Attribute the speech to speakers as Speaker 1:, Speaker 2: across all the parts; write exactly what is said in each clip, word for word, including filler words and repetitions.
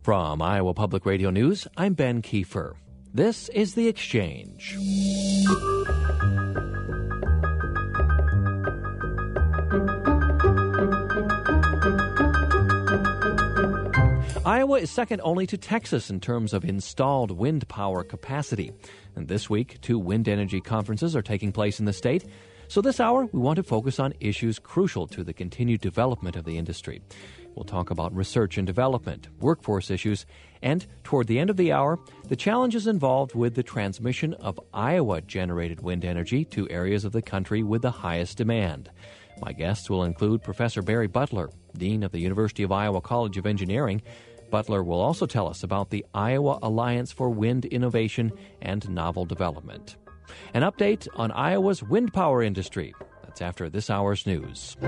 Speaker 1: From Iowa Public Radio News, I'm Ben Kiefer. This is The Exchange. Iowa is second only to Texas in terms of installed wind power capacity. And this week, two wind energy conferences are taking place in the state. So this hour, we want to focus on issues crucial to the continued development of the industry. We'll talk about research and development, workforce issues, and toward the end of the hour, the challenges involved with the transmission of Iowa-generated wind energy to areas of the country with the highest demand. My guests will include Professor Barry Butler, Dean of the University of Iowa College of Engineering. Butler will also tell us about the Iowa Alliance for Wind Innovation and Novel Development. An update on Iowa's wind power industry. That's after this hour's news.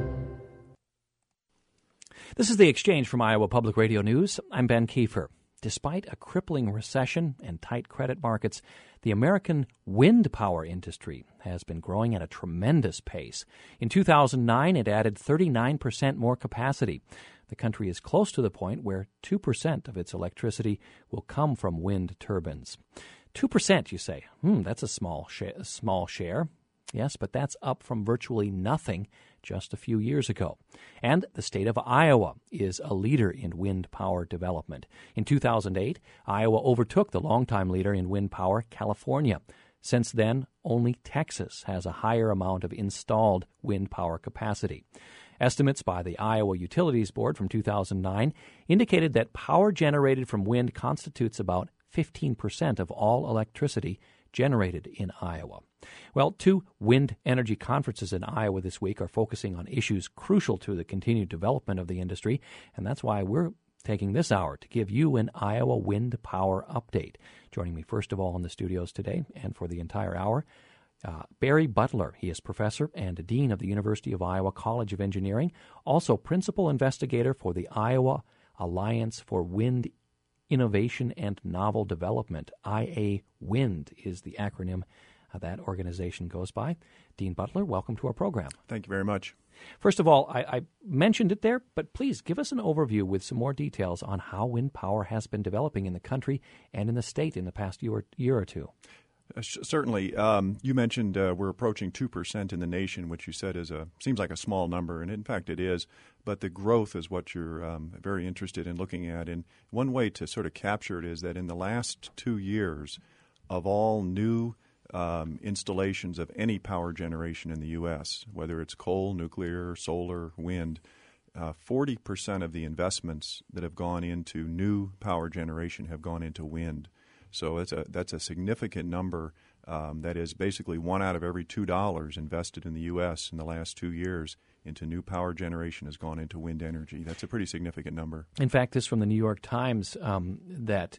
Speaker 1: This is The Exchange from Iowa Public Radio News. I'm Ben Kiefer. Despite a crippling recession and tight credit markets, the American wind power industry has been growing at a tremendous pace. In two thousand nine, it added thirty-nine percent more capacity. The country is close to the point where two percent of its electricity will come from wind turbines. two percent, you say. Hmm, that's a small, sh- a small share. Yes, but that's up from virtually nothing just a few years ago. And the state of Iowa is a leader in wind power development. In two thousand eight, Iowa overtook the longtime leader in wind power, California. Since then, only Texas has a higher amount of installed wind power capacity. Estimates by the Iowa Utilities Board from two thousand nine indicated that power generated from wind constitutes about fifteen percent of all electricity generated in Iowa. Well, two wind energy conferences in Iowa this week are focusing on issues crucial to the continued development of the industry, and that's why we're taking this hour to give you an Iowa wind power update. Joining me first of all in the studios today and for the entire hour, uh, Barry Butler. He is professor and dean of the University of Iowa College of Engineering, also principal investigator for the Iowa Alliance for Wind Innovation and Novel Development. I A WIND is the acronym uh, that organization goes by. Dean Butler, welcome to our program.
Speaker 2: Thank you very much.
Speaker 1: First of all, I, I mentioned it there, but please give us an overview with some more details on how wind power has been developing in the country and in the state in the past year or, year or two.
Speaker 2: Uh, sh- certainly. Um, you mentioned uh, we're approaching two percent in the nation, which you said is a seems like a small number, and in fact it is. But the growth is what you're um, very interested in looking at. And one way to sort of capture it is that in the last two years, of all new um, installations of any power generation in the U S, whether it's coal, nuclear, solar, wind, uh, forty percent of the investments that have gone into new power generation have gone into wind. So it's a, that's a significant number. Um, that is basically one out of every two dollars invested in the U S in the last two years into new power generation has gone into wind energy. That's a pretty significant number.
Speaker 1: In fact, this from the New York Times, um, that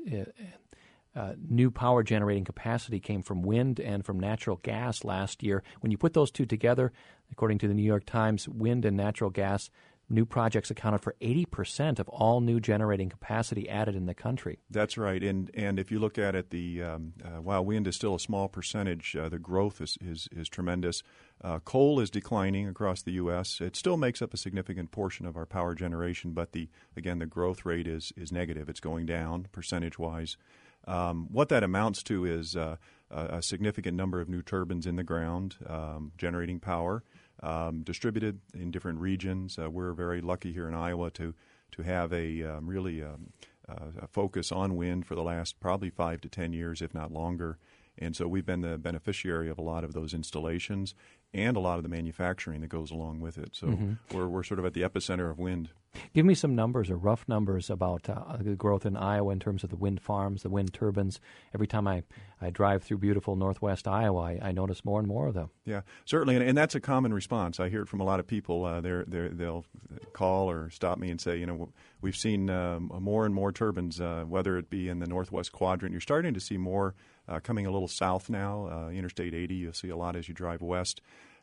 Speaker 1: uh, uh, new power generating capacity came from wind and from natural gas last year. When you put those two together, according to the New York Times, wind and natural gas new projects accounted for eighty percent of all new generating capacity added in the country.
Speaker 2: That's right. And and if you look at it, the um, uh, while wind is still a small percentage, uh, the growth is, is, is tremendous. Uh, coal is declining across the U S. It still makes up a significant portion of our power generation, but the again, the growth rate is, is negative. It's going down percentage-wise. Um, what that amounts to is uh, a, a significant number of new turbines in the ground um, generating power. Um, distributed in different regions. Uh, we're very lucky here in Iowa to to have a um, really um, uh, a focus on wind for the last probably five to ten years, if not longer. And so we've been the beneficiary of a lot of those installations and a lot of the manufacturing that goes along with it. So mm-hmm. we're we're sort of at the epicenter of wind.
Speaker 1: Give me some numbers or rough numbers about uh, the growth in Iowa in terms of the wind farms, the wind turbines. Every time I, I drive through beautiful northwest Iowa, I, I notice more and more of them.
Speaker 2: Yeah, certainly, and, and that's a common response. I hear it from a lot of people. Uh, they're, they're, they'll call or stop me and say, you know, we've seen um, more and more turbines, uh, whether it be in the northwest quadrant. You're starting to see more uh, coming a little south now. Uh, Interstate eighty, you'll see a lot as you drive west.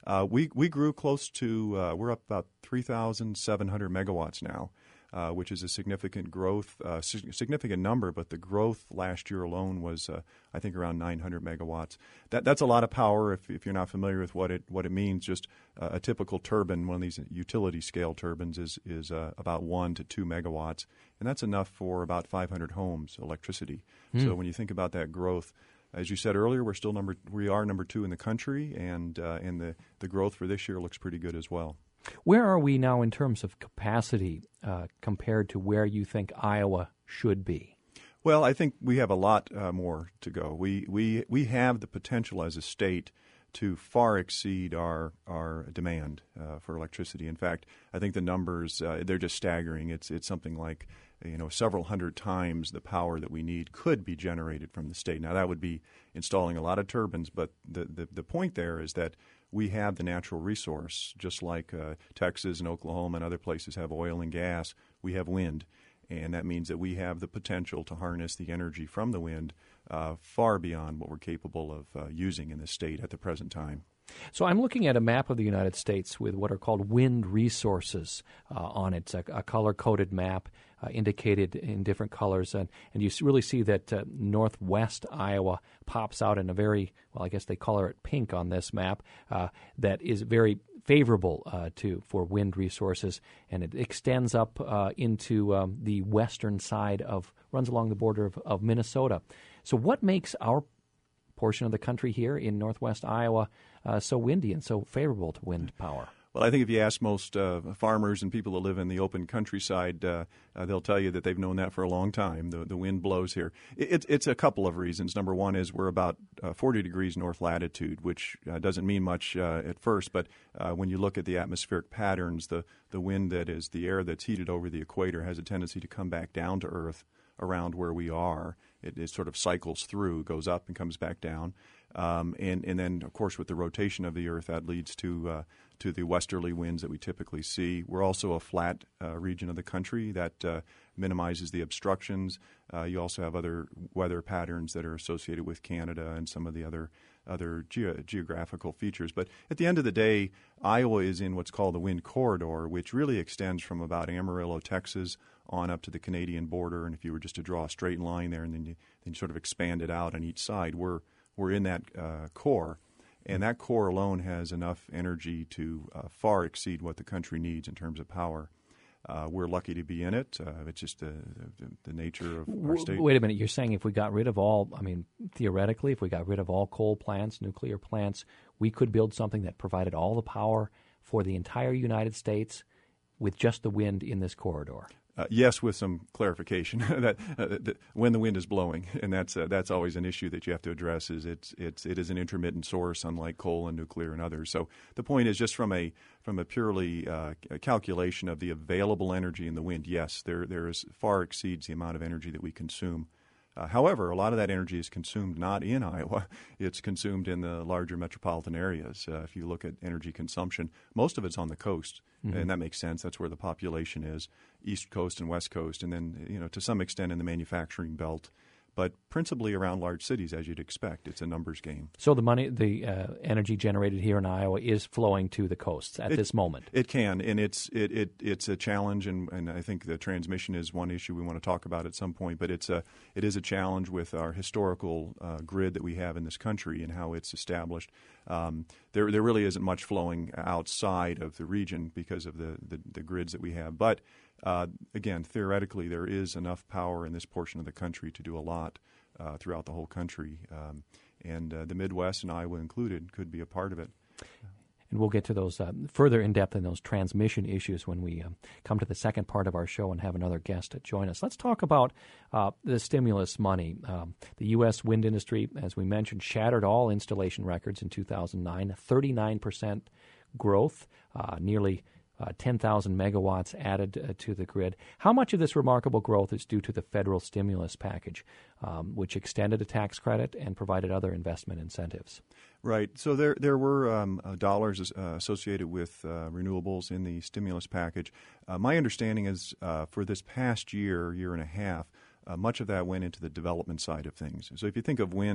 Speaker 2: Uh, we we grew close to uh, we're up about three thousand seven hundred megawatts now, uh, which is a significant growth, uh, significant number. But the growth last year alone was, uh, I think, around nine hundred megawatts. That that's a lot of power. If if you're not familiar with what it what it means, just uh, a typical turbine, one of these utility scale turbines, is is uh, about one to two megawatts, and that's enough for about five hundred homes electricity. Mm. So when you think about that growth. As you said earlier, we're still number we are number two in the country, and uh, and the, the growth for this year looks pretty good as well.
Speaker 1: Where are we now in terms of capacity uh, compared to where you think Iowa should be?
Speaker 2: Well, I think we have a lot uh, more to go. We we we have the potential as a state to far exceed our our demand uh, for electricity. In fact, I think the numbers uh, they're just staggering. It's it's something like you know several hundred times the power that we need could be generated from the state. Now that would be installing a lot of turbines, but the the, the point there is that we have the natural resource, just like uh, Texas and Oklahoma and other places have oil and gas. We have wind. And that means that we have the potential to harness the energy from the wind uh, far beyond what we're capable of uh, using in the state at the present time.
Speaker 1: So I'm looking at a map of the United States with what are called wind resources uh, on it, a, a color-coded map uh, indicated in different colors. And, and you really see that uh, northwest Iowa pops out in a very, well, I guess they color it pink on this map, uh, that is very favorable uh, to for wind resources, and it extends up uh, into um, the western side of, runs along the border of, of Minnesota. So what makes our portion of the country here in northwest Iowa uh, so windy and so favorable to wind power?
Speaker 2: Well, I think if you ask most uh, farmers and people that live in the open countryside, uh, uh, they'll tell you that they've known that for a long time. The, the wind blows here. It, it's a couple of reasons. Number one is we're about uh, forty degrees north latitude, which uh, doesn't mean much uh, at first, but uh, when you look at the atmospheric patterns, the, the wind that is the air that's heated over the equator has a tendency to come back down to Earth around where we are. It, it sort of cycles through, goes up and comes back down. Um, and, and then, of course, with the rotation of the Earth, that leads to uh, to the westerly winds that we typically see. We're also a flat uh, region of the country that uh, minimizes the obstructions. Uh, you also have other weather patterns that are associated with Canada and some of the other other ge- geographical features. But at the end of the day, Iowa is in what's called the wind corridor, which really extends from about Amarillo, Texas, on up to the Canadian border. And if you were just to draw a straight line there and then you, then you sort of expand it out on each side, we're we're in that uh, core. And that core alone has enough energy to uh, far exceed what the country needs in terms of power. Uh, we're lucky to be in it. Uh, it's just the, the, the nature of our state.
Speaker 1: Wait a minute. You're saying if we got rid of all, I mean, theoretically, if we got rid of all coal plants, nuclear plants, we could build something that provided all the power for the entire United States with just the wind in this corridor?
Speaker 2: Uh, yes, with some clarification that, uh, that when the wind is blowing, and that's uh, that's always an issue that you have to address. Is it's it's it is an intermittent source, unlike coal and nuclear and others. So the point is, just from a from a purely uh, calculation of the available energy in the wind, yes, there there is far exceeds the amount of energy that we consume. Uh, however, a lot of that energy is consumed not in Iowa. It's consumed in the larger metropolitan areas. Uh, if you look at energy consumption, most of it's on the coast, mm-hmm. and that makes sense. That's where the population is, East Coast and West Coast, and then you know to some extent in the manufacturing belt, but principally around large cities, as you'd expect. It's a numbers game.
Speaker 1: So the money, the uh, energy generated here in Iowa is flowing to the coasts at
Speaker 2: it,
Speaker 1: this moment.
Speaker 2: It can, and it's it, it it's a challenge, and, and I think the transmission is one issue we want to talk about at some point. But it's a it is a challenge with our historical uh, grid that we have in this country and how it's established. Um, there there really isn't much flowing outside of the region because of the the, the grids that we have, but. Uh, again, theoretically, there is enough power in this portion of the country to do a lot uh, throughout the whole country. Um, and uh, the Midwest, and Iowa included, could be a part of it.
Speaker 1: And we'll get to those uh, further in depth in those transmission issues when we um, come to the second part of our show and have another guest join us. Let's talk about uh, the stimulus money. Um, the U S wind industry, as we mentioned, shattered all installation records in two thousand nine, thirty-nine percent growth, uh, nearly Uh, ten thousand megawatts added uh, to the grid. How much of this remarkable growth is due to the federal stimulus package, um, which extended a tax credit and provided other investment incentives?
Speaker 2: Right. So there there were um, uh, dollars uh, associated with uh, renewables in the stimulus package. Uh, my understanding is uh, for this past year, year and a half, uh, much of that went into the development side of things. So if you think of wind,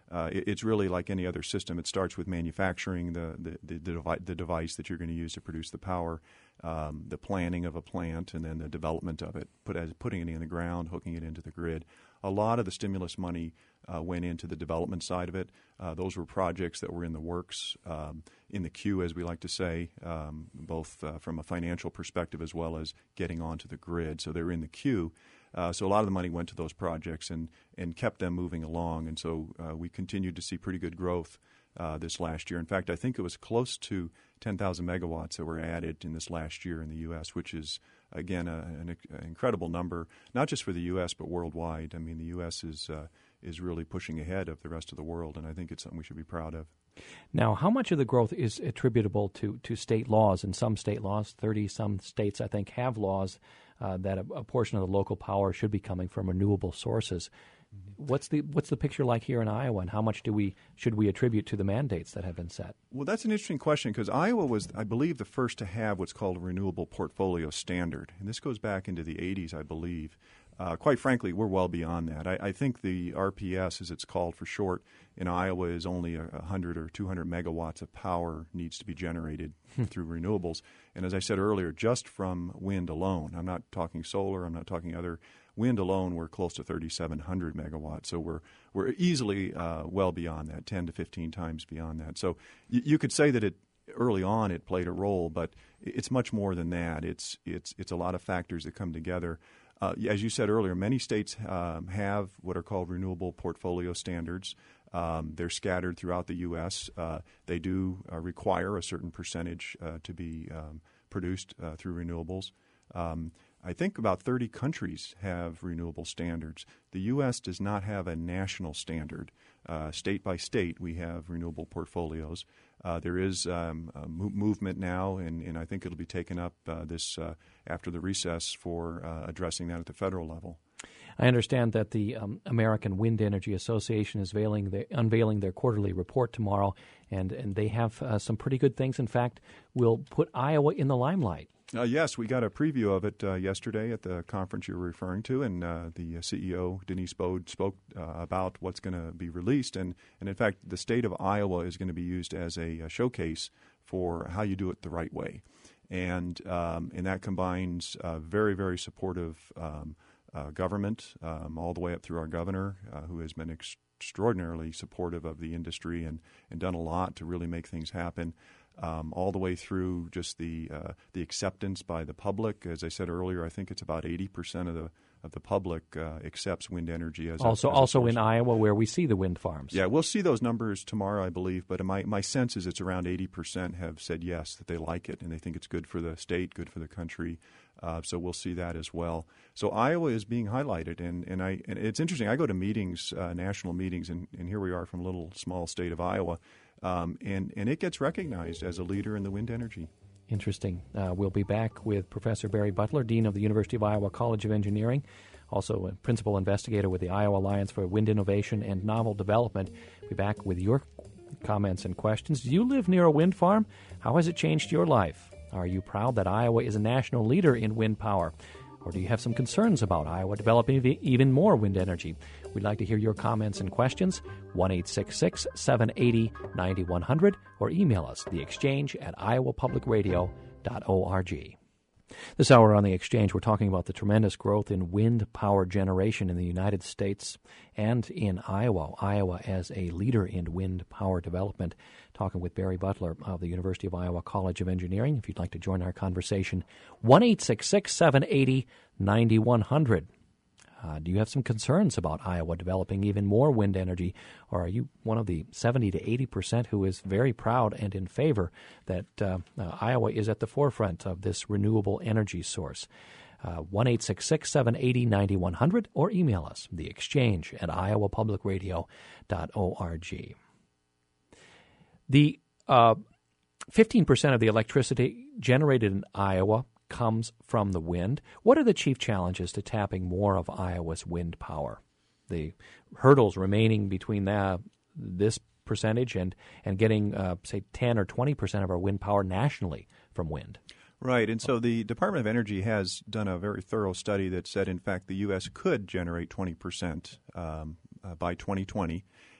Speaker 2: uh, it, it's really like any other system. It starts with manufacturing the the, the, the, devi- the device that you're going to use to produce the power, um, the planning of a plant, and then the development of it, put as putting it in the ground, hooking it into the grid. A lot of the stimulus money uh, went into the development side of it. Uh, those were projects that were in the works, um, in the queue, as we like to say, um, both uh, from a financial perspective as well as getting onto the grid. So they were in the queue. Uh, so a lot of the money went to those projects and, and kept them moving along. And so uh, we continued to see pretty good growth uh, this last year. In fact, I think it was close to ten thousand megawatts that were added in this last year in the U S, which is, again, a, an, an incredible number, not just for the U S but worldwide. I mean, the U S is uh, is really pushing ahead of the rest of the world, and I think it's something we should be proud of.
Speaker 1: Now, how much of the growth is attributable to, to state laws? And some state laws, thirty-some states, I think, have laws uh, that a, a portion of the local power should be coming from renewable sources. Mm-hmm. What's the what's the picture like here in Iowa, and how much do we should we attribute to the mandates that have been set?
Speaker 2: Well, that's an interesting question because Iowa was, I believe, the first to have what's called a renewable portfolio standard, and this goes back into the eighties, I believe. Uh, quite frankly, we're well beyond that. I, I think the R P S, as it's called for short, in Iowa is only a one hundred or two hundred megawatts of power needs to be generated through renewables. And as I said earlier, just from wind alone, I'm not talking solar, I'm not talking other, wind alone, we're close to thirty-seven hundred megawatts. So we're we're easily uh, well beyond that, ten to fifteen times beyond that. So y- you could say that it early on it played a role, but it's much more than that. It's it's it's a lot of factors that come together. Uh, as you said earlier, many states um, have what are called renewable portfolio standards. Um, they're scattered throughout the U S. Uh, they do uh, require a certain percentage uh, to be um, produced uh, through renewables. Um, I think about thirty countries have renewable standards. The U S does not have a national standard. Uh, state by state, we have renewable portfolios. Uh, there is um, a mo- movement now, and, and I think it'll be taken up uh, this uh, after the recess for uh, addressing that at the federal level.
Speaker 1: I understand that the um, American Wind Energy Association is veiling the, unveiling their quarterly report tomorrow, and, and they have uh, some pretty good things. In fact, will put Iowa in the limelight.
Speaker 2: Uh, yes, we got a preview of it uh, yesterday at the conference you were referring to, and uh, the C E O, Denise Bode, spoke uh, about what's going to be released. And, and, in fact, the state of Iowa is going to be used as a, a showcase for how you do it the right way. And, um, and that combines uh, very, very supportive um, uh, government um, all the way up through our governor, uh, who has been ex- extraordinarily supportive of the industry and, and done a lot to really make things happen. Um, all the way through just the uh, the acceptance by the public. As I said earlier, I think it's about eighty percent of the of the public uh, accepts wind energy as
Speaker 1: also
Speaker 2: a, as
Speaker 1: also
Speaker 2: a
Speaker 1: in Iowa, where we see the wind farms.
Speaker 2: Yeah, we'll see those numbers tomorrow, I believe. But my my sense is it's around eighty percent have said yes, that they like it and they think it's good for the state, good for the country. Uh, so we'll see that as well. So Iowa is being highlighted, and, and I and it's interesting. I go to meetings, uh, national meetings, and, and here we are from a little small state of Iowa. Um, and, and it gets recognized as a leader in the wind energy.
Speaker 1: Interesting. Uh, we'll be back with Professor Barry Butler, Dean of the University of Iowa College of Engineering, also a principal investigator with the Iowa Alliance for Wind Innovation and Novel Development. We'll be back with your comments and questions. Do you live near a wind farm? How has it changed your life? Are you proud that Iowa is a national leader in wind power? Or do you have some concerns about Iowa developing even more wind energy? We'd like to hear your comments and questions. one eight six six, seven eight zero, nine one zero zero or email us, the exchange at iowa public radio dot org. This hour on The Exchange, we're talking about the tremendous growth in wind power generation in the United States and in Iowa. Iowa as a leader in wind power development. Talking with Barry Butler of the University of Iowa College of Engineering. If you'd like to join our conversation, one eight six six, seven eight zero, nine one zero zero. Uh, do you have some concerns about Iowa developing even more wind energy, or are you one of the seventy to eighty percent who is very proud and in favor that uh, uh, Iowa is at the forefront of this renewable energy source? Uh, one eight six six, seven eight zero, nine one zero zero or email us, the exchange at iowa public radio dot org. The uh, fifteen percent of the electricity generated in Iowa comes from the wind. What are the chief challenges to tapping more of Iowa's wind power? The hurdles remaining between that, this percentage and, and getting, uh, say, ten or twenty percent of our wind power nationally from wind.
Speaker 2: Right, and so the Department of Energy has done a very thorough study that said, in fact, the U S could generate twenty percent um, uh, by twenty twenty.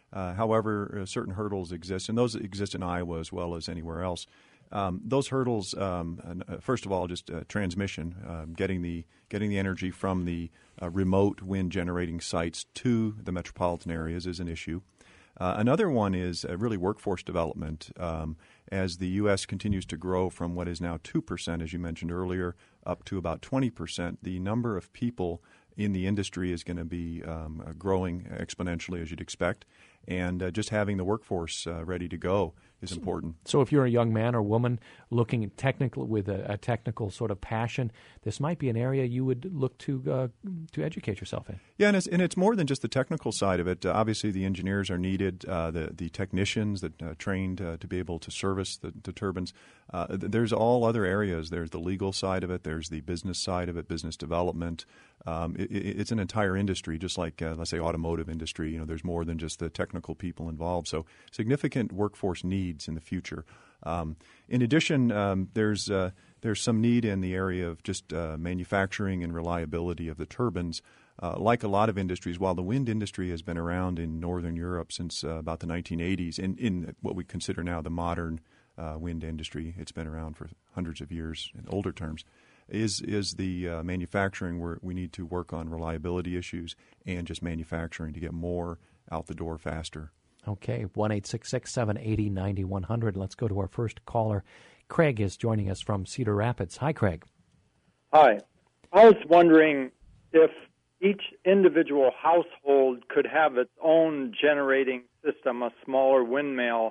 Speaker 2: Uh, however, uh, certain hurdles exist, and those exist in Iowa as well as anywhere else. Um, those hurdles, um, uh, first of all, just uh, transmission, uh, getting the getting the energy from the uh, remote wind generating sites to the metropolitan areas is an issue. Uh, another one is uh, really workforce development. Um, as the U S continues to grow from what is now two percent, as you mentioned earlier, up to about twenty percent, the number of people in the industry is going to be um, uh, growing exponentially, as you'd expect. And uh, just having the workforce uh, ready to go is important.
Speaker 1: So if you're a young man or woman looking at technical with a, a technical sort of passion, this might be an area you would look to uh, to educate yourself in.
Speaker 2: Yeah, and it's, and it's more than just the technical side of it. Uh, obviously, the engineers are needed, uh, the the technicians that uh, trained uh, to be able to service the, the turbines. Uh, there's all other areas. There's the legal side of it. There's the business side of it, business development. Um, it, it's an entire industry, just like, uh, let's say, automotive industry. You know, there's more than just the technical people involved. So significant workforce needs in the future. Um, in addition, um, there's uh, there's some need in the area of just uh, manufacturing and reliability of the turbines. Uh, like a lot of industries, while the wind industry has been around in Northern Europe since uh, about the nineteen eighties, in, in what we consider now the modern uh, wind industry, it's been around for hundreds of years in older terms, is is the uh, manufacturing where we need to work on reliability issues and just manufacturing to get more out the door faster.
Speaker 1: Okay, one eight six six, seven eight zero, nine one zero zero. Let's go to our first caller. Craig is joining us from Cedar Rapids. Hi, Craig.
Speaker 3: Hi. I was wondering if each individual household could have its own generating system, a smaller windmill,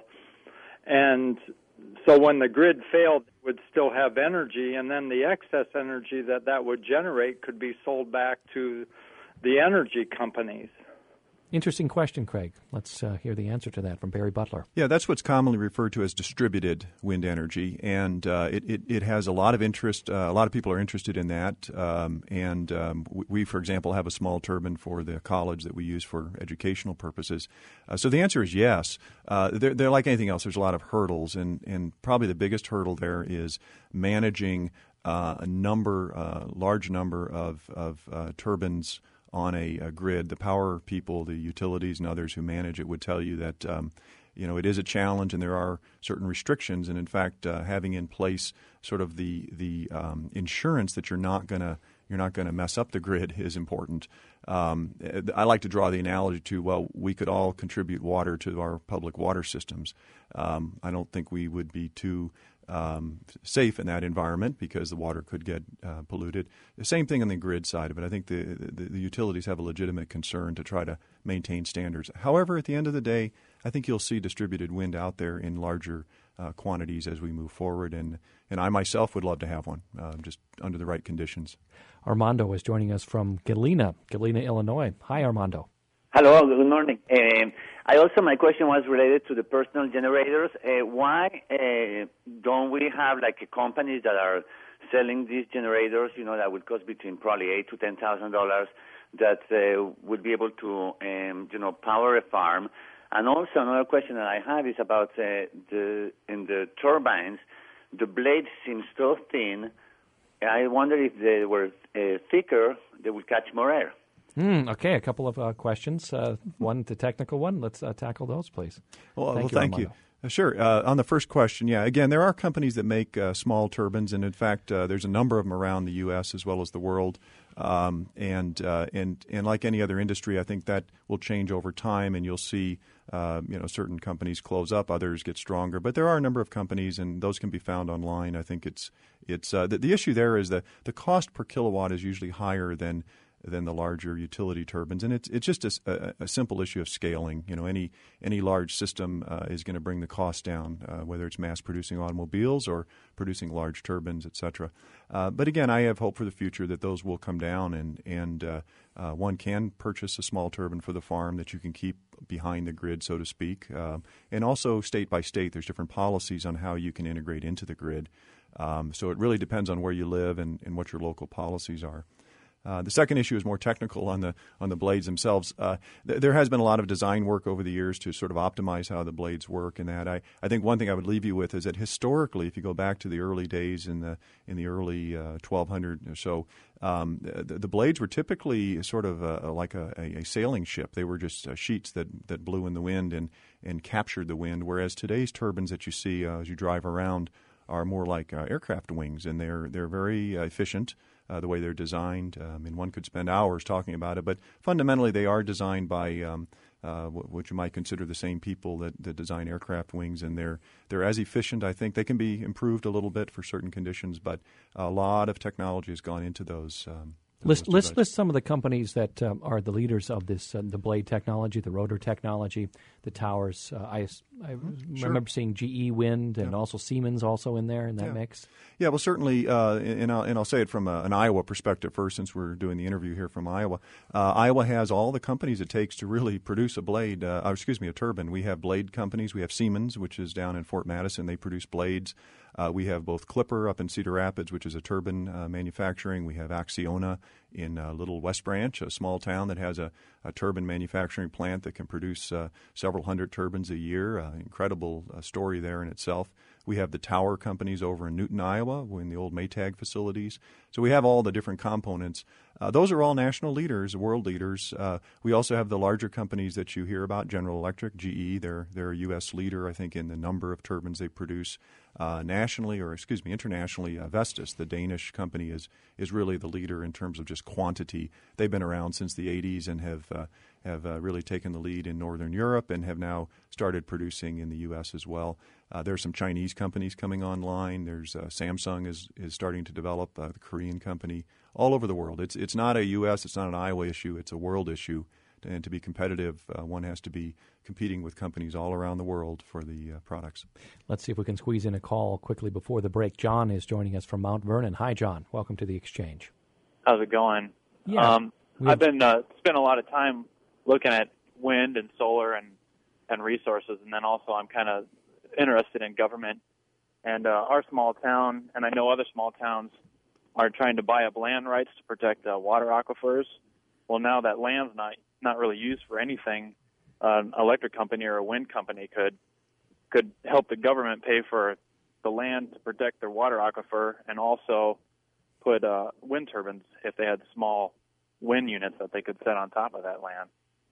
Speaker 3: and so when the grid failed, it would still have energy, and then the excess energy that that would generate could be sold back to the energy companies.
Speaker 1: Interesting question, Craig. Let's uh, hear the answer to that from Barry Butler.
Speaker 2: Yeah, that's what's commonly referred to as distributed wind energy, and uh, it, it, it has a lot of interest. Uh, a lot of people are interested in that, um, and um, we, for example, have a small turbine for the college that we use for educational purposes. Uh, so the answer is yes. Uh, they're, they're like anything else. There's a lot of hurdles, and, and probably the biggest hurdle there is managing uh, a number, uh, large number of, of uh, turbines on a, a grid. The power people, the utilities, and others who manage it would tell you that um, you know it is a challenge, and there are certain restrictions. And in fact, uh, having in place sort of the the um, insurance that you're not gonna you're not gonna mess up the grid is important. Um, I like to draw the analogy to well, we could all contribute water to our public water systems. Um, I don't think we would be too Um, safe in that environment because the water could get uh, polluted. The same thing on the grid side of it. I think the, the, the utilities have a legitimate concern to try to maintain standards. However, at the end of the day, I think you'll see distributed wind out there in larger uh, quantities as we move forward, and, and I myself would love to have one, uh, just under the right conditions.
Speaker 1: Armando is joining us from Galena, Galena, Illinois. Hi, Armando.
Speaker 4: Hello, good morning. Um, I also, my question was related to the personal generators. Uh, why uh, don't we have like companies that are selling these generators, you know, that would cost between probably eight to ten thousand dollars, that uh, would be able to, um, you know, power a farm? And also another question that I have is about uh, the in the turbines, the blades seem so thin. I wonder if they were uh, thicker, they would catch more air.
Speaker 1: Mm, okay, a couple of uh, questions. Uh, one, the technical one. Let's uh, tackle those, please.
Speaker 2: Well,
Speaker 1: thank
Speaker 2: well,
Speaker 1: you,
Speaker 2: thank
Speaker 1: Armando.
Speaker 2: you. Uh, sure. Uh, on the first question, yeah, again, there are companies that make uh, small turbines, and in fact, uh, there's a number of them around the U S as well as the world. Um, and uh, and and like any other industry, I think that will change over time, and you'll see uh, you know certain companies close up, others get stronger. But there are a number of companies, and those can be found online. I think it's it's uh, the, the issue there is that the cost per kilowatt is usually higher than. than the larger utility turbines, and it's it's just a, a, a simple issue of scaling. You know, any any large system uh, is going to bring the cost down, uh, whether it's mass producing automobiles or producing large turbines, et cetera. Uh, but again, I have hope for the future that those will come down, and and uh, uh, one can purchase a small turbine for the farm that you can keep behind the grid, so to speak. Uh, and also, state by state, there's different policies on how you can integrate into the grid. Um, so it really depends on where you live and, and what your local policies are. Uh, the second issue is more technical on the on the blades themselves. Uh, th- there has been a lot of design work over the years to sort of optimize how the blades work, and that I, I think one thing I would leave you with is that historically, if you go back to the early days in the in the early uh, twelve hundred or so, um, the, the blades were typically sort of a, like a, a sailing ship. They were just uh, sheets that, that blew in the wind and and captured the wind. Whereas today's turbines that you see uh, as you drive around are more like uh, aircraft wings, and they're they're very uh, efficient. Uh, the way they're designed. Um, and one could spend hours talking about it, but fundamentally they are designed by um, uh, what you might consider the same people that, that design aircraft wings, and they're they're as efficient. I think they can be improved a little bit for certain conditions, but a lot of technology has gone into those. Um,
Speaker 1: List, list, list some of the companies that um, are the leaders of this, uh, the blade technology, the rotor technology, the towers. Uh, I, I
Speaker 2: sure.
Speaker 1: remember seeing G E Wind and
Speaker 2: yeah.
Speaker 1: also Siemens also in there in that
Speaker 2: yeah.
Speaker 1: mix.
Speaker 2: Yeah, well, certainly, uh, and, I'll, and I'll say it from a, an Iowa perspective first, since we're doing the interview here from Iowa. Uh, Iowa has all the companies it takes to really produce a blade, uh, or excuse me, a turbine. We have blade companies. We have Siemens, which is down in Fort Madison. They produce blades. Uh, we have both Clipper up in Cedar Rapids, which is a turbine uh, manufacturing. We have Acciona in uh, Little West Branch, a small town that has a, a turbine manufacturing plant that can produce uh, several hundred turbines a year. Uh, incredible uh, story there in itself. We have the tower companies over in Newton, Iowa, in the old Maytag facilities. So we have all the different components. Uh, those are all national leaders, world leaders. Uh, we also have the larger companies that you hear about, General Electric, G E. They're, they're a U S leader, I think, in the number of turbines they produce. Uh, nationally, or excuse me, internationally, uh, Vestas, the Danish company, is is really the leader in terms of just quantity. They've been around since the eighties and have uh, have uh, really taken the lead in Northern Europe and have now started producing in the U S as well. Uh, there's some Chinese companies coming online. There's uh, Samsung is is starting to develop, uh, the Korean company, all over the world. It's it's not a U S, it's not an Iowa issue, it's a world issue. And to be competitive, uh, one has to be competing with companies all around the world for the uh, products.
Speaker 1: Let's see if we can squeeze in a call quickly before the break. John is joining us from Mount Vernon. Hi, John. Welcome to the Exchange.
Speaker 5: How's it going?
Speaker 1: Yeah,
Speaker 5: um, I've been uh, spent a lot of time looking at wind and solar and, and resources, and then also I'm kind of interested in government. And uh, our small town, and I know other small towns, are trying to buy up land rights to protect uh, water aquifers. Well, now that land's not not really used for anything, uh, an electric company or a wind company could could help the government pay for the land to protect their water aquifer, and also put uh, wind turbines if they had small wind units that they could set on top of that land.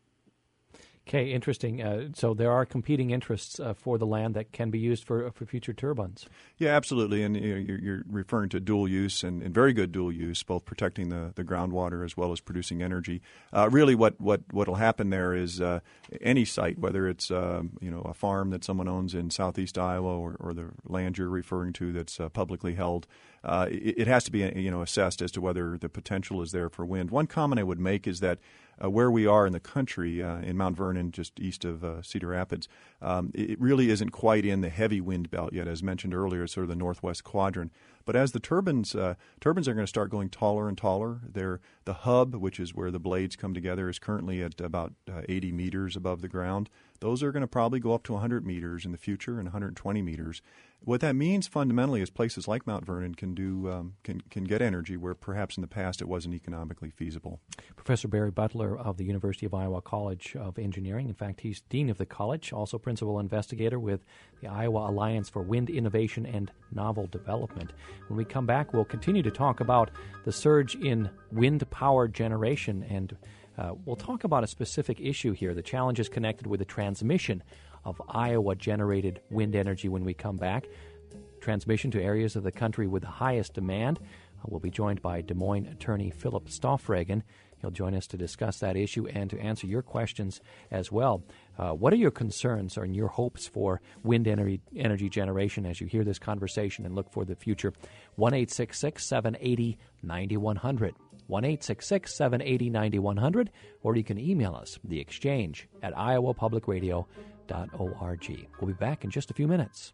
Speaker 1: Okay, interesting. Uh, so there are competing interests uh, for the land that can be used for for future turbines.
Speaker 2: Yeah, absolutely. And you know, you're, you're referring to dual use and, and very good dual use, both protecting the, the groundwater as well as producing energy. Uh, really, what what what'll happen there is uh, any site, whether it's uh, you know a farm that someone owns in southeast Iowa or, or the land you're referring to that's uh, publicly held, uh, it, it has to be you know assessed as to whether the potential is there for wind. One comment I would make is that Uh, where we are in the country, uh, in Mount Vernon, just east of uh, Cedar Rapids, um, it really isn't quite in the heavy wind belt yet. As mentioned earlier, it's sort of the northwest quadrant. But as the turbines uh, turbines are going to start going taller and taller, they're, the hub, which is where the blades come together, is currently at about uh, eighty meters above the ground. Those are going to probably go up to one hundred meters in the future and one hundred twenty meters. What that means fundamentally is places like Mount Vernon can do um, can can get energy where perhaps in the past it wasn't economically feasible.
Speaker 1: Professor Barry Butler of the University of Iowa College of Engineering. In fact, he's dean of the college, also principal investigator with the Iowa Alliance for Wind Innovation and Novel Development. When we come back, we'll continue to talk about the surge in wind power generation, and uh, we'll talk about a specific issue here, the challenges connected with the transmission of Iowa-generated wind energy when we come back. Transmission to areas of the country with the highest demand. Uh, we'll be joined by Des Moines attorney Philip Stoffregen. He'll join us to discuss that issue and to answer your questions as well. Uh, what are your concerns and your hopes for wind energy, energy generation as you hear this conversation and look for the future? one eight six six, seven eight zero, nine one zero zero. one eight six six, seven eight zero, nine one zero zero. Or you can email us, the exchange at iowa public radio dot org. We'll be back in just a few minutes.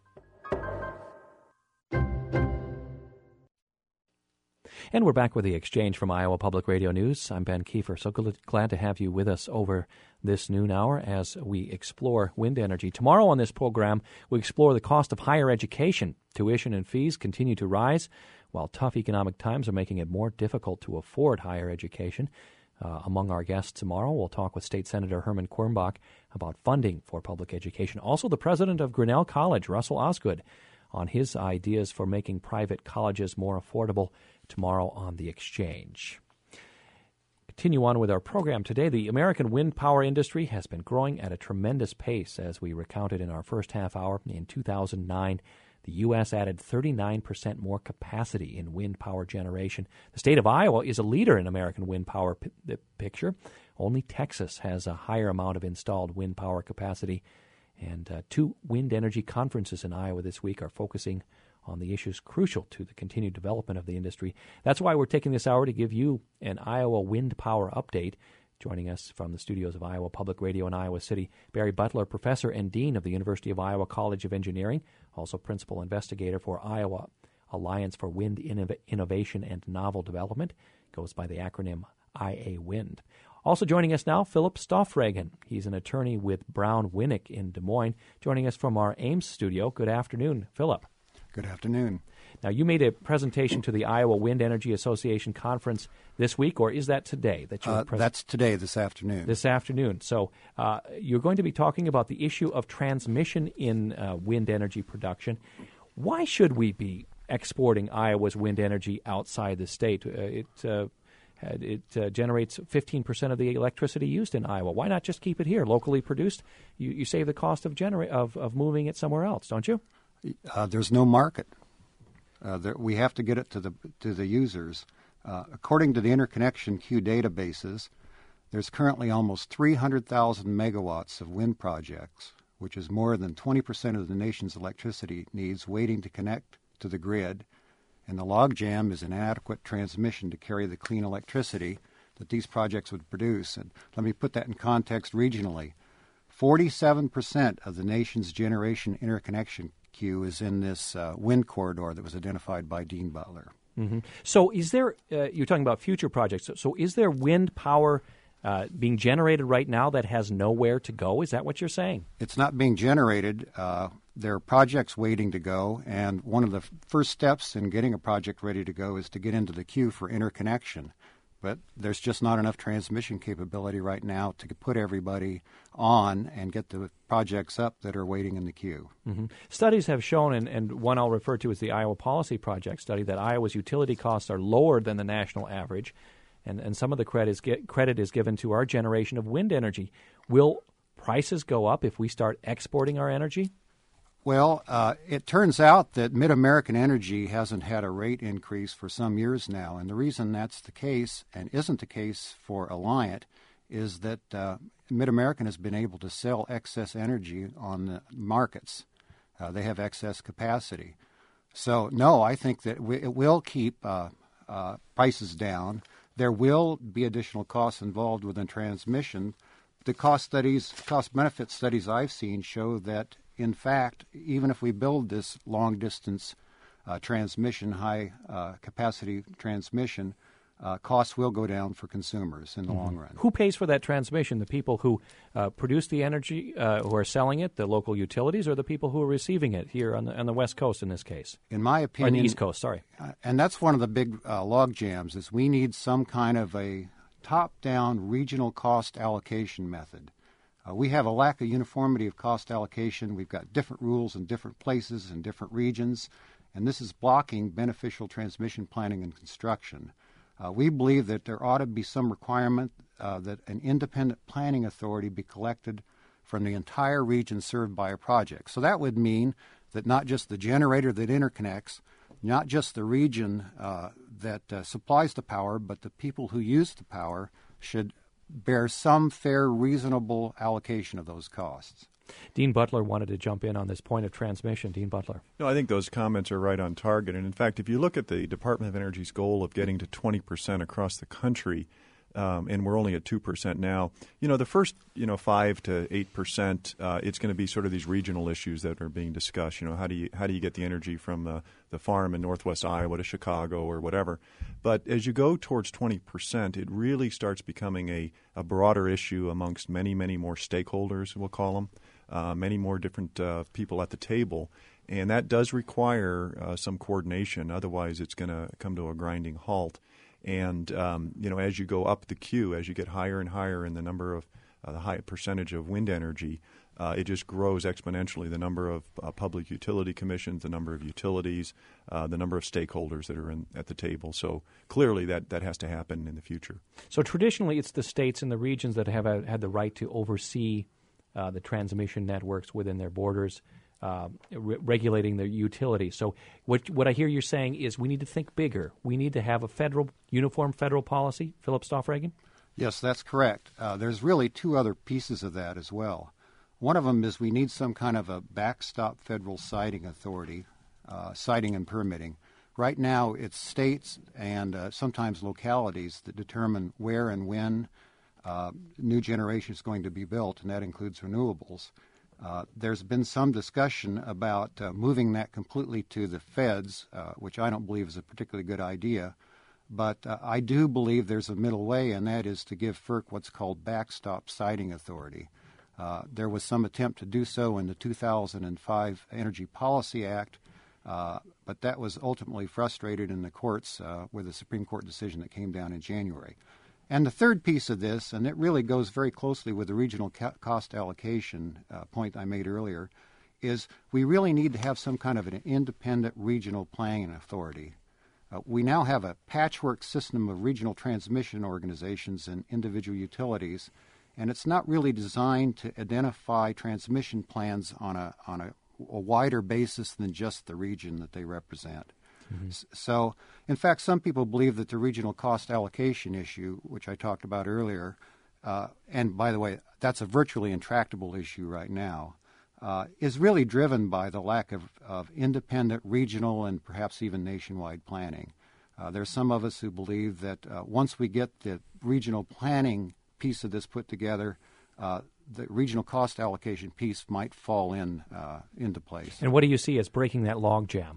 Speaker 1: And we're back with the Exchange from Iowa Public Radio News. I'm Ben Kiefer. So glad to have you with us over this noon hour as we explore wind energy. Tomorrow on this program, we explore the cost of higher education. Tuition and fees continue to rise. while tough economic times are making it more difficult to afford higher education. Uh, among our guests tomorrow, we'll talk with State Senator Herman Quirmbach about funding for public education. Also, the president of Grinnell College, Russell Osgood, on his ideas for making private colleges more affordable tomorrow on The Exchange. Continue on with our program today. The American wind power industry has been growing at a tremendous pace, as we recounted in our first half hour. In two thousand nine, the U S added thirty-nine percent more capacity in wind power generation. The state of Iowa is a leader in American wind power p- the picture. Only Texas has a higher amount of installed wind power capacity. And uh, two wind energy conferences in Iowa this week are focusing on the issues crucial to the continued development of the industry. That's why we're taking this hour to give you an Iowa wind power update. Joining us from the studios of Iowa Public Radio in Iowa City, Barry Butler, professor and dean of the University of Iowa College of Engineering, also principal investigator for Iowa Alliance for Wind Innov- Innovation and Novel Development, goes by the acronym I A Wind. Also joining us now, Philip Stoffregen. He's an attorney with Brown Winnick in Des Moines, joining us from our Ames studio. Good afternoon, Philip.
Speaker 6: Good afternoon.
Speaker 1: Now, you made a presentation to the Iowa Wind Energy Association conference this week, or is that today? That you're
Speaker 6: uh,
Speaker 1: pres-
Speaker 6: That's today, this afternoon.
Speaker 1: This afternoon. So uh, you're going to be talking about the issue of transmission in uh, wind energy production. Why should we be exporting Iowa's wind energy outside the state? Uh, it uh, it uh, generates fifteen percent of the electricity used in Iowa. Why not just keep it here, locally produced? You, you save the cost of, genera- of of moving it somewhere else, don't you?
Speaker 6: Uh, there's no market. Uh, there, we have to get it to the to the users. Uh, according to the interconnection queue databases, there's currently almost three hundred thousand megawatts of wind projects, which is more than twenty percent of the nation's electricity needs, waiting to connect to the grid. And the logjam is inadequate transmission to carry the clean electricity that these projects would produce. And let me put that in context regionally. forty-seven percent of the nation's generation interconnection queue is in this uh, wind corridor that was identified by Dean Butler.
Speaker 1: Mm-hmm. So is there, uh, you're talking about future projects, so, so is there wind power uh, being generated right now that has nowhere to go? Is that what you're saying?
Speaker 6: It's not being generated. Uh, there are projects waiting to go, and one of the f- first steps in getting a project ready to go is to get into the queue for interconnection. But there's just not enough transmission capability right now to put everybody on and get the projects up that are waiting in the queue.
Speaker 1: Mm-hmm. Studies have shown, and, and one I'll refer to is the Iowa Policy Project study, that Iowa's utility costs are lower than the national average, and, and some of the credit is, get, credit is given to our generation of wind energy. Will prices go up if we start exporting our energy?
Speaker 6: Well, uh, it turns out that Mid-American Energy hasn't had a rate increase for some years now, and the reason that's the case and isn't the case for Alliant is that uh, Mid-American has been able to sell excess energy on the markets. Uh, they have excess capacity. So, no, I think that we, it will keep uh, uh, prices down. There will be additional costs involved within transmission. The cost studies, cost-benefit studies I've seen show that in fact, even if we build this long-distance uh, transmission, high-capacity uh, transmission, uh, costs will go down for consumers in the mm-hmm. long run.
Speaker 1: Who pays for that transmission? The people who uh, produce the energy, uh, who are selling it, the local utilities, or the people who are receiving it here on the, on the West Coast in this case?
Speaker 6: In my opinion...
Speaker 1: Or the East Coast, sorry.
Speaker 6: Uh, and that's one of the big uh, log jams, is we need some kind of a top-down regional cost allocation method. Uh, we have a lack of uniformity of cost allocation. We've got different rules in different places and different regions, and this is blocking beneficial transmission planning and construction. Uh, we believe that there ought to be some requirement uh, that an independent planning authority be collected from the entire region served by a project. So that would mean that not just the generator that interconnects, not just the region uh, that uh, supplies the power, but the people who use the power should bear some fair, reasonable allocation of those costs.
Speaker 1: Dean Butler wanted to jump in on this point of transmission. Dean Butler.
Speaker 2: No, I think those comments are right on target. And in fact, if you look at the Department of Energy's goal of getting to twenty percent across the country, um, and we're only at two percent now, you know, the first, you know, five to eight percent, uh, it's going to be sort of these regional issues that are being discussed. You know, how do you how do you get the energy from the, the farm in northwest Iowa to Chicago or whatever? But as you go towards twenty percent, it really starts becoming a, a broader issue amongst many, many more stakeholders, we'll call them, uh, many more different uh, people at the table. And that does require uh, some coordination. Otherwise, it's going to come to a grinding halt. And, um, you know, as you go up the queue, as you get higher and higher in the number of uh, the high percentage of wind energy, uh, it just grows exponentially. The number of uh, public utility commissions, the number of utilities, uh, the number of stakeholders that are in, at the table. So clearly that, that has to happen in the future.
Speaker 1: So traditionally, it's the states and the regions that have uh, had the right to oversee uh, the transmission networks within their borders. Uh, re- regulating the utilities. So what what I hear you're saying is we need to think bigger. We need to have a federal, uniform federal policy. Philip Stoffregen?
Speaker 6: Yes, that's correct. Uh, there's really two other pieces of that as well. One of them is we need some kind of a backstop federal siting authority, uh, siting and permitting. Right now, it's states and uh, sometimes localities that determine where and when uh, new generation is going to be built, and that includes renewables. Uh, there's been some discussion about uh, moving that completely to the feds, uh, which I don't believe is a particularly good idea. But uh, I do believe there's a middle way, and that is to give FERC what's called backstop siting authority. Uh, there was some attempt to do so in the two thousand five Energy Policy Act, uh, but that was ultimately frustrated in the courts uh, with a Supreme Court decision that came down in January. And the third piece of this, and it really goes very closely with the regional ca- cost allocation uh, point I made earlier, is we really need to have some kind of an independent regional planning authority. Uh, we now have a patchwork system of regional transmission organizations and individual utilities, and it's not really designed to identify transmission plans on a on a, a wider basis than just the region that they represent. Mm-hmm. So, in fact, some people believe that the regional cost allocation issue, which I talked about earlier, uh, and by the way, that's a virtually intractable issue right now, uh, is really driven by the lack of, of independent regional and perhaps even nationwide planning. Uh, there's some of us who believe that uh, once we get the regional planning piece of this put together, uh, the regional cost allocation piece might fall in uh, into place.
Speaker 1: And what do you see as breaking that logjam?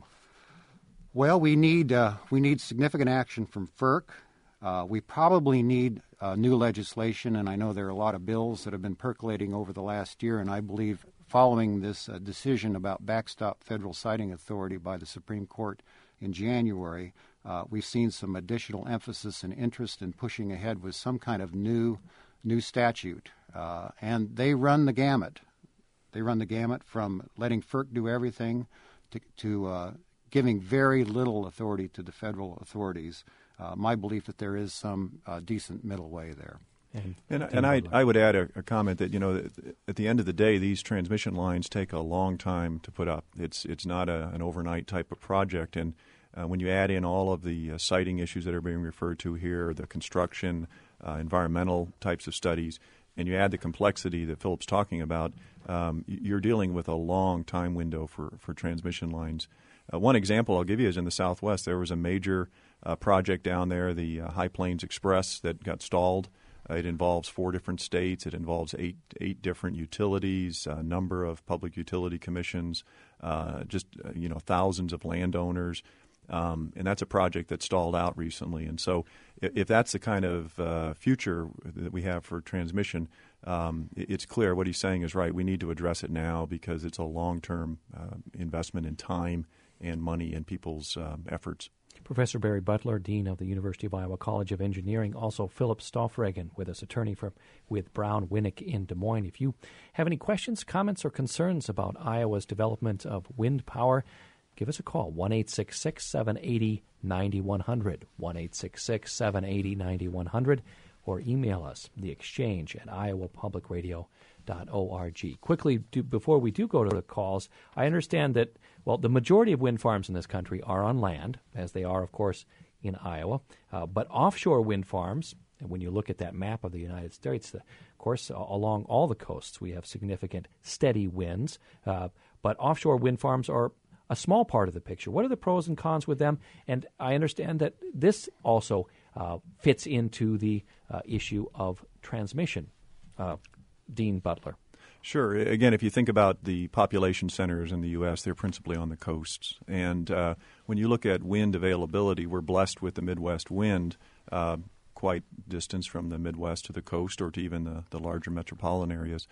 Speaker 6: Well, we need uh, we need significant action from FERC. Uh, we probably need uh, new legislation, and I know there are a lot of bills that have been percolating over the last year, and I believe following this uh, decision about backstop federal siting authority by the Supreme Court in January, uh, we've seen some additional emphasis and interest in pushing ahead with some kind of new new statute. Uh, and they run the gamut. They run the gamut from letting FERC do everything to, to uh, giving very little authority to the federal authorities. Uh, my belief that there is some uh, decent middle way there.
Speaker 2: And, and, and I, I would add a, a comment that, you know, at the end of the day, these transmission lines take a long time to put up. It's it's not a, an overnight type of project. And uh, when you add in all of the uh, siting issues that are being referred to here, the construction, uh, environmental types of studies, and you add the complexity that Philip's talking about, um, you're dealing with a long time window for, for transmission lines. Uh, one example I'll give you is in the Southwest. There was a major uh, project down there, the uh, High Plains Express, that got stalled. Uh, it involves four different states. It involves eight eight different utilities, a number of public utility commissions, uh, just uh, you know thousands of landowners, um, and that's a project that stalled out recently. And so, if, if that's the kind of uh, future that we have for transmission, um, it, it's clear what he's saying is right. We need to address it now because it's a long-term uh, investment in time and money and people's um, efforts.
Speaker 1: Professor Barry Butler, Dean of the University of Iowa College of Engineering. Also, Philip Stoffregen with us, attorney for, with Brown Winnick in Des Moines. If you have any questions, comments, or concerns about Iowa's development of wind power, give us a call, one eight six six, seven eight zero, nine one zero zero, one eight six six, seven eight zero, nine one zero zero, or email us, the exchange at iowa public radio dot org. Quickly, do, before we do go to the calls, I understand that, well, the majority of wind farms in this country are on land, as they are, of course, in Iowa. Uh, but offshore wind farms, and when you look at that map of the United States, the, of course, uh, along all the coasts, we have significant steady winds. Uh, but offshore wind farms are a small part of the picture. What are the pros and cons with them? And I understand that this also uh, fits into the uh, issue of transmission. Uh, Dean Butler.
Speaker 2: Sure. Again, if you think about the population centers in the U S, they're principally on the coasts. And uh, when you look at wind availability, we're blessed with the Midwest wind, uh, quite distance from the Midwest to the coast or to even the, the larger metropolitan areas.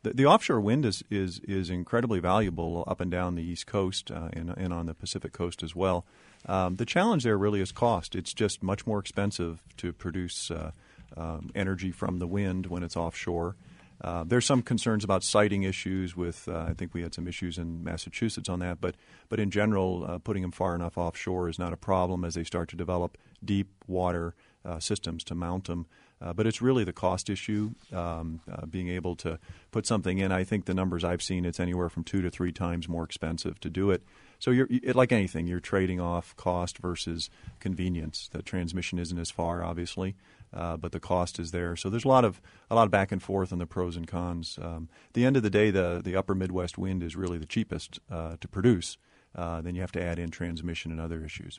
Speaker 2: the, the offshore wind is, is is incredibly valuable up and down the East Coast uh, and, and on the Pacific Coast as well. Um, the challenge there really is cost. It's just much more expensive to produce uh, um, energy from the wind when it's offshore. Uh, there's some concerns about siting issues with, uh, I think we had some issues in Massachusetts on that, but but in general, uh, putting them far enough offshore is not a problem as they start to develop deep water uh, systems to mount them. Uh, but it's really the cost issue, um, uh, being able to put something in. I think the numbers I've seen, it's anywhere from two to three times more expensive to do it. So you're it, like anything, you're trading off cost versus convenience. The transmission isn't as far, obviously, uh, but the cost is there. So there's a lot of a lot of back and forth on the pros and cons. Um, at the end of the day, the the upper Midwest wind is really the cheapest uh, to produce. Uh, then you have to add in transmission and other issues.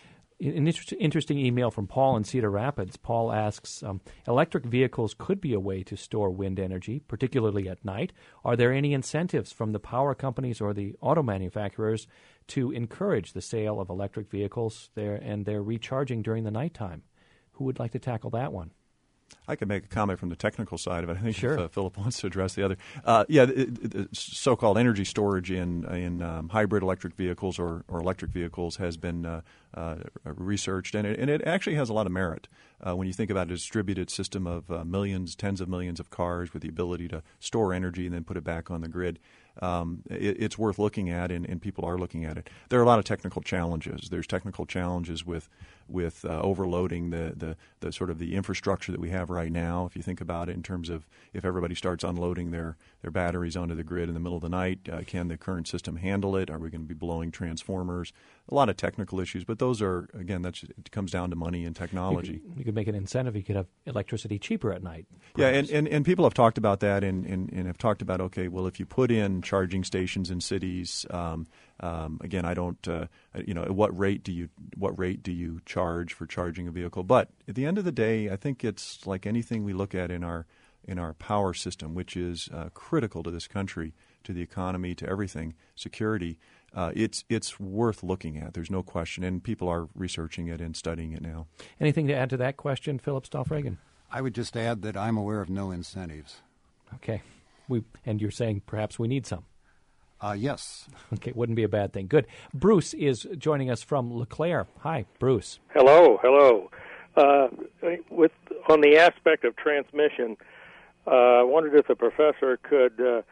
Speaker 1: An inter- interesting email from Paul in Cedar Rapids. Paul asks, um, electric vehicles could be a way to store wind energy, particularly at night. Are there any incentives from the power companies or the auto manufacturers to encourage the sale of electric vehicles there and their recharging during the nighttime? Who would like to tackle that one?
Speaker 2: I could make a comment from the technical side of it. I think
Speaker 1: sure.
Speaker 2: if uh, Philip wants to address the other. Uh, yeah, the, the so-called energy storage in in um, hybrid electric vehicles or, or electric vehicles has been uh, uh, researched, and it, and it actually has a lot of merit. Uh, when you think about a distributed system of uh, millions, tens of millions of cars with the ability to store energy and then put it back on the grid, um, it, it's worth looking at, and, and people are looking at it. There are a lot of technical challenges. There's technical challenges with with uh, overloading the, the, the sort of the infrastructure that we have right now. If you think about it in terms of if everybody starts unloading their, their batteries onto the grid in the middle of the night, uh, can the current system handle it? Are we going to be blowing transformers? A lot of technical issues, but those are, again, that's it comes down to money and technology.
Speaker 1: You could, you could make an incentive. You could have electricity cheaper at night.
Speaker 2: Yeah, and, and, and people have talked about that and, and, and have talked about, okay, well, if you put in charging stations in cities, um, um, again, I don't, uh, you know, at what rate do you what rate do you charge for charging a vehicle? But at the end of the day, I think it's like anything we look at in our in our power system, which is uh, critical to this country, to the economy, to everything, security. Uh, it's it's worth looking at. There's no question, and people are researching it and studying it now.
Speaker 1: Anything to add to that question, Philip Stoffregen?
Speaker 6: I would just add that I'm aware of no incentives.
Speaker 1: Okay, we and you're saying perhaps we need some.
Speaker 6: Uh, yes.
Speaker 1: Okay, wouldn't be a bad thing. Good. Bruce is joining us from LeClaire. Hi, Bruce.
Speaker 7: Hello, hello. Uh, with on the aspect of transmission, uh, I wondered if the professor could uh,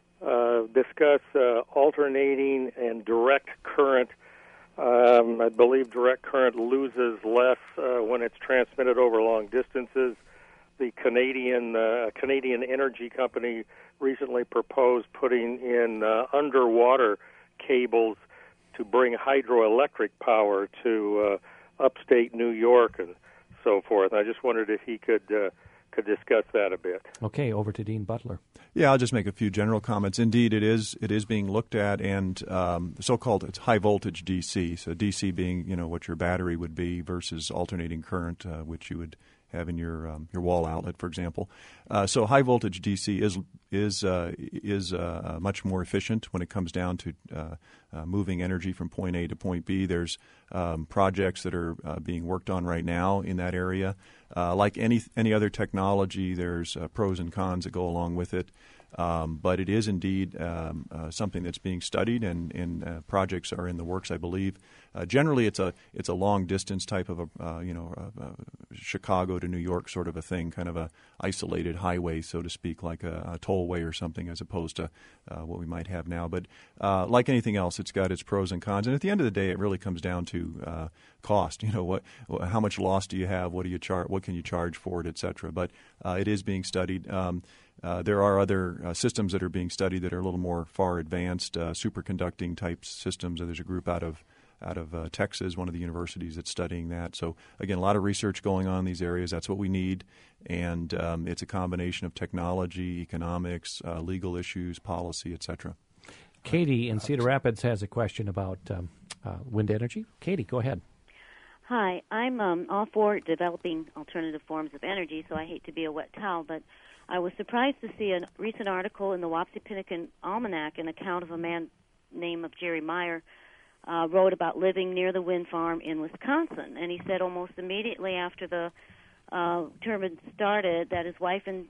Speaker 7: uh, discuss uh, alternating and direct current. Um, I believe direct current loses less uh, when it's transmitted over long distances. The Canadian uh, Canadian energy company recently proposed putting in uh, underwater cables to bring hydroelectric power to uh, upstate New York and so forth. I just wondered if he could uh, could discuss that a bit.
Speaker 1: Okay, over to Dean Butler.
Speaker 2: Yeah, I'll just make a few general comments. Indeed, it is it is being looked at, and um, so-called it's high voltage D C. So D C being you know what your battery would be versus alternating current, uh, which you would have in your um, your wall outlet, for example. Uh, so high voltage D C is is uh, is uh, much more efficient when it comes down to uh, uh, moving energy from point A to point B. There's um, projects that are uh, being worked on right now in that area. Uh, like any any other technology, there's uh, pros and cons that go along with it. Um, but it is indeed um, uh, something that's being studied, and, and uh, projects are in the works, I believe. Uh, generally, it's a it's a long distance type of a uh, you know a, a Chicago to New York sort of a thing, kind of a isolated highway, so to speak, like a, a tollway or something, as opposed to uh, what we might have now. But uh, like anything else, it's got its pros and cons, and at the end of the day, it really comes down to uh, cost. You know, what how much loss do you have? What do you charge? What can you charge for it, et cetera. But uh, it is being studied. Um, Uh, there are other uh, systems that are being studied that are a little more far advanced, uh, superconducting type systems. There's a group out of out of uh, Texas, one of the universities that's studying that. So again, a lot of research going on in these areas. That's what we need, and um, it's a combination of technology, economics, uh, legal issues, policy, et cetera.
Speaker 1: Katie in Cedar Rapids has a question about um, uh, wind energy. Katie, go ahead.
Speaker 8: Hi, I'm um, all for developing alternative forms of energy, so I hate to be a wet towel, but I was surprised to see a recent article in the Wapsipinicon Almanac, an account of a man named of Jerry Meyer, uh, wrote about living near the wind farm in Wisconsin. And he said almost immediately after the uh, turbine started that his wife and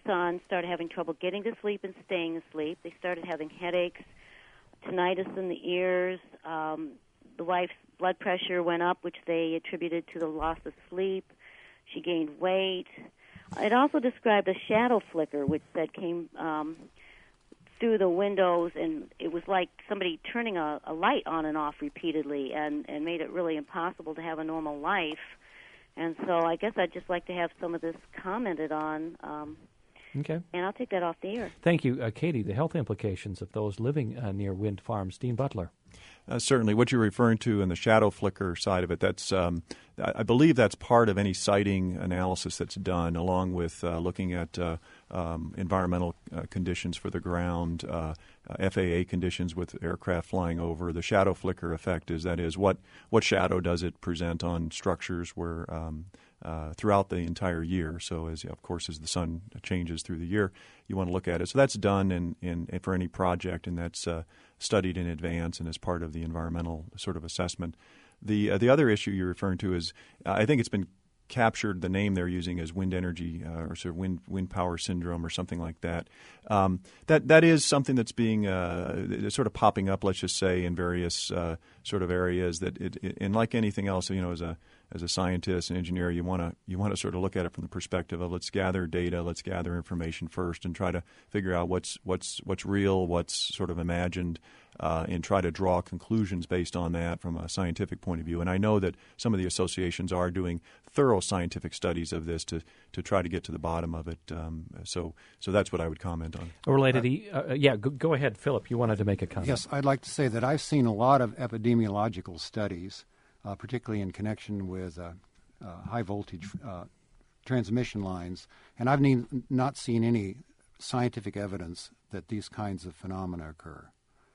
Speaker 8: son started having trouble getting to sleep and staying asleep. They started having headaches, tinnitus in the ears. Um, the wife's blood pressure went up, which they attributed to the loss of sleep. She gained weight. It also described a shadow flicker, which said came um, through the windows, and it was like somebody turning a, a light on and off repeatedly, and, and made it really impossible to have a normal life. And so I guess I'd just like to have some of this commented on. Um,
Speaker 1: okay.
Speaker 8: And I'll take that off the air.
Speaker 1: Thank you. Uh, Katie, the health implications of those living uh, near wind farms. Dean Butler.
Speaker 2: Uh, certainly, what you're referring to in the shadow flicker side of it, that's um, I believe that's part of any siting analysis that's done, along with uh, looking at uh, um, environmental uh, conditions for the ground, uh, uh, F A A conditions with aircraft flying over. The shadow flicker effect is that is what what shadow does it present on structures where um, uh, throughout the entire year. So, as of course, as the sun changes through the year, you want to look at it. So that's done in, in, in for any project, and that's uh, studied in advance and as part of the environmental sort of assessment. The uh, the other issue you're referring to is uh, I think it's been captured, the name they're using as wind energy uh, or sort of wind wind power syndrome or something like that. Um, that that is something that's being uh, sort of popping up, let's just say, in various uh, sort of areas. That it, it, and like anything else, you know, as a as a scientist and engineer, you want to you want to sort of look at it from the perspective of let's gather data, let's gather information first, and try to figure out what's what's what's real, what's sort of imagined. Uh, and try to draw conclusions based on that from a scientific point of view. And I know that some of the associations are doing thorough scientific studies of this to, to try to get to the bottom of it. Um, so so that's what I would comment on.
Speaker 1: Related, uh, uh, yeah, go, go ahead, Philip. You wanted to make a comment.
Speaker 6: Yes, I'd like to say that I've seen a lot of epidemiological studies, uh, particularly in connection with uh, uh, high voltage uh, transmission lines, and I've ne- not seen any scientific evidence that these kinds of phenomena occur.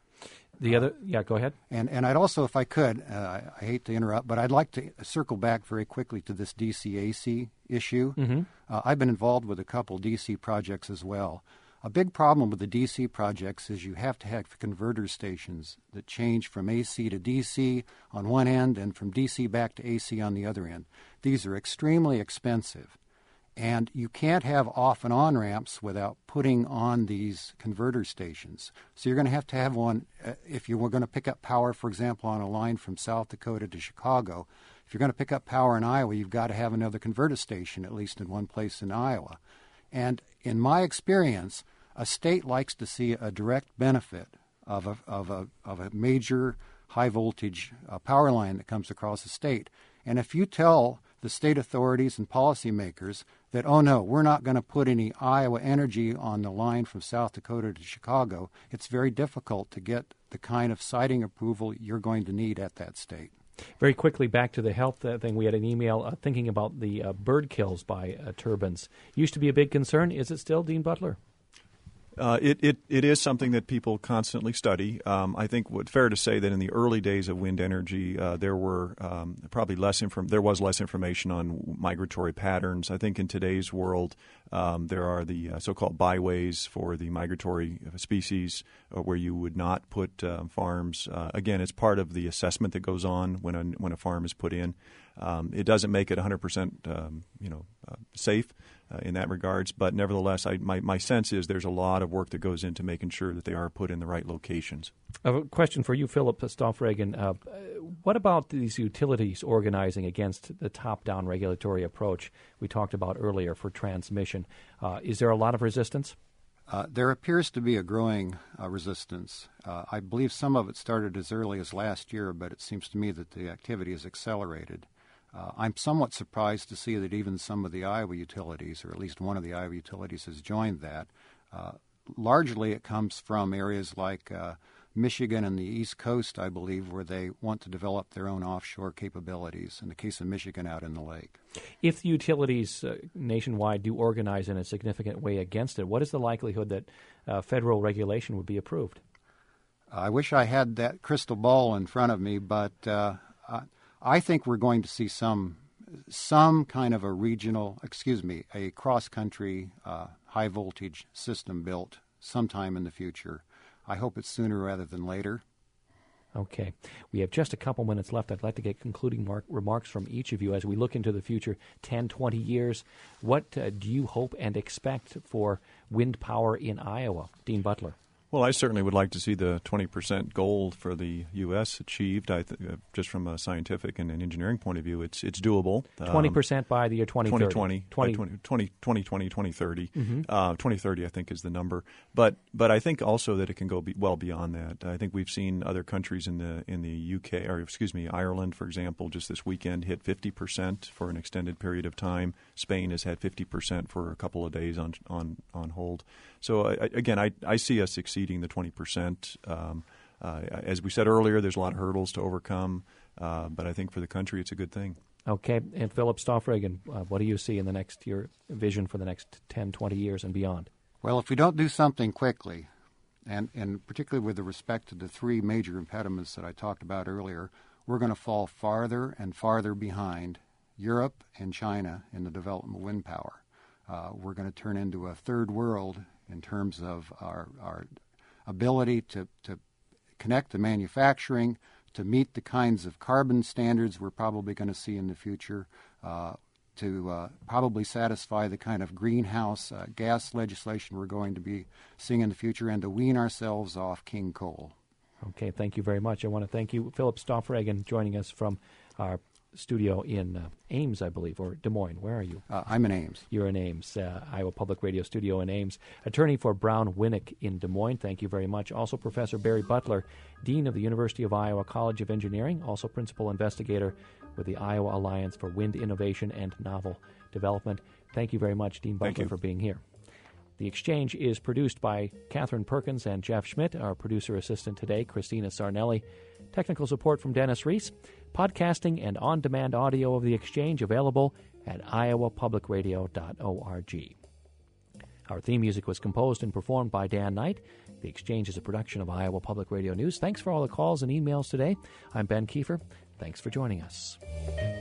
Speaker 1: The other, yeah, go ahead.
Speaker 6: And and I'd also, if I could, uh, I, I hate to interrupt, but I'd like to circle back very quickly to this D C A C issue.
Speaker 1: Mm-hmm.
Speaker 6: Uh, I've been involved with a couple D C projects as well. A big problem with the D C projects is you have to have converter stations that change from A C to D C on one end and from D C back to A C on the other end. These are extremely expensive. And you can't have off and on ramps without putting on these converter stations. So you're going to have to have one, uh, if you were going to pick up power, for example, on a line from South Dakota to Chicago. If you're going to pick up power in Iowa, you've got to have another converter station, at least in one place in Iowa. And in my experience, a state likes to see a direct benefit of a, of a, of a major high voltage uh, power line that comes across the state. And if you tell the state authorities and policymakers that, oh, no, we're not going to put any Iowa Energy on the line from South Dakota to Chicago, it's very difficult to get the kind of siting approval you're going to need at that state.
Speaker 1: Very quickly, back to the health uh, thing. We had an email uh, thinking about the uh, bird kills by uh, turbines. Used to be a big concern. Is it still, Dean Butler?
Speaker 2: Uh, it, it it is something that people constantly study. Um, I think it's fair to say that in the early days of wind energy, uh, there were um, probably less inform- there was less information on migratory patterns. I think in today's world, um, there are the uh, so-called byways for the migratory species, uh, where you would not put uh, farms. Uh, again, it's part of the assessment that goes on when a, when a farm is put in. Um, it doesn't make it one hundred percent, um, you know, uh, safe uh, in that regards, but nevertheless, I, my, my sense is there's a lot of work that goes into making sure that they are put in the right locations.
Speaker 1: I have a question for you, Philip Stoffregen. Uh, what about these utilities organizing against the top-down regulatory approach we talked about earlier for transmission? Uh, is there a lot of resistance?
Speaker 6: Uh, there appears to be a growing uh, resistance. Uh, I believe some of it started as early as last year, but it seems to me that the activity has accelerated. Uh, I'm somewhat surprised to see that even some of the Iowa utilities, or at least one of the Iowa utilities, has joined that. Uh, largely it comes from areas like uh, Michigan and the East Coast, I believe, where they want to develop their own offshore capabilities, in the case of Michigan out in the lake.
Speaker 1: If the utilities uh, nationwide do organize in a significant way against it, what is the likelihood that uh, federal regulation would be approved?
Speaker 6: I wish I had that crystal ball in front of me, but uh, I, I think we're going to see some some kind of a regional, excuse me, a cross-country uh, high-voltage system built sometime in the future. I hope it's sooner rather than later.
Speaker 1: Okay. We have just a couple minutes left. I'd like to get concluding mark, remarks from each of you as we look into the future, ten, twenty years. What uh, do you hope and expect for wind power in Iowa? Dean Butler.
Speaker 2: Well, I certainly would like to see the twenty percent goal for the U S achieved. I th- uh, just from a scientific and an engineering point of view, it's it's doable.
Speaker 1: twenty percent um, by the year twenty thirty.
Speaker 2: twenty twenty, twenty, twenty, twenty twenty, twenty thirty.
Speaker 1: Mm-hmm.
Speaker 2: Uh, twenty thirty, I think, is the number. But but I think also that it can go be well beyond that. I think we've seen other countries in the in the U K, or excuse me, Ireland, for example, just this weekend hit fifty percent for an extended period of time. Spain has had fifty percent for a couple of days on on, on hold. So, I, again, I, I see us exceeding the twenty percent. Um, uh, as we said earlier, there's a lot of hurdles to overcome, uh, but I think for the country it's a good thing.
Speaker 1: Okay. And Philip Stoffregen, uh, what do you see in the next year, vision for the next ten, twenty years and beyond?
Speaker 6: Well, if we don't do something quickly, and, and particularly with respect to the three major impediments that I talked about earlier, we're going to fall farther and farther behind Europe and China in the development of wind power. Uh, we're going to turn into a third world in terms of our, our ability to, to connect the manufacturing, to meet the kinds of carbon standards we're probably going to see in the future, uh, to uh, probably satisfy the kind of greenhouse uh, gas legislation we're going to be seeing in the future, and to wean ourselves off king coal.
Speaker 1: Okay, thank you very much. I want to thank you, Philip Stoffregen, joining us from our studio in uh, Ames, I believe, or Des Moines. Where are you?
Speaker 6: Uh, I'm in Ames.
Speaker 1: You're in Ames, uh, Iowa Public Radio Studio in Ames. Attorney for Brown Winnick in Des Moines. Thank you very much. Also, Professor Barry Butler, Dean of the University of Iowa College of Engineering, also Principal Investigator with the Iowa Alliance for Wind Innovation and Novel Development. Thank you very much, Dean Butler, for being here. The Exchange is produced by Catherine Perkins and Jeff Schmidt. Our producer assistant today, Christina Sarnelli. Technical support from Dennis Reese. Podcasting and on-demand audio of The Exchange available at iowa public radio dot org. Our theme music was composed and performed by Dan Knight. The Exchange is a production of Iowa Public Radio News. Thanks for all the calls and emails today. I'm Ben Kiefer. Thanks for joining us.